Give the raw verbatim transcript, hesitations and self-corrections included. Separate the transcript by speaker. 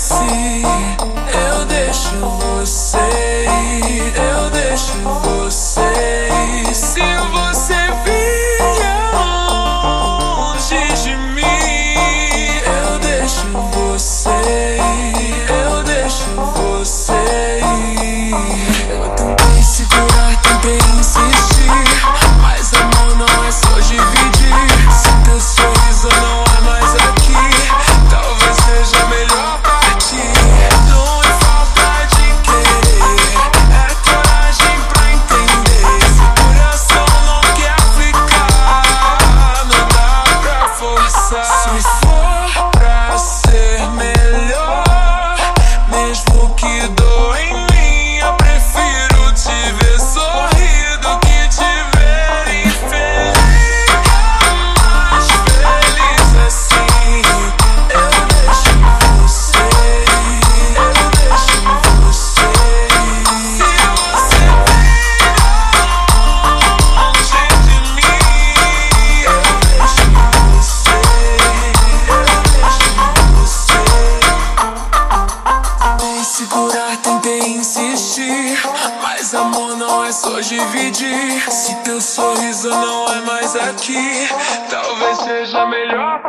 Speaker 1: se eu deixo você ir, eu deixo você ir. Se você vier longe de mim, eu deixo você ir, eu deixo você ir. Eu tentei segurar, tentei insistir, mas amor não é só dividir. Se teu sorriso não é mais aqui, talvez seja melhor partir. Não é falta de querer, é coragem pra entender. Se o coração não quer ficar, não dá pra forçar. Se for pra ser melhor, mesmo que doa em mim, eu prefiro te ver sorrir do que te ver infeliz. Mais feliz assim, eu deixo você ir, eu deixo você ir. Se você vier longe de mim, eu deixo você ir, eu deixo você ir. Tentei segurar, tentei insistir, mas amor não é só dividir. Se teu sorriso não é mais aqui, talvez seja melhor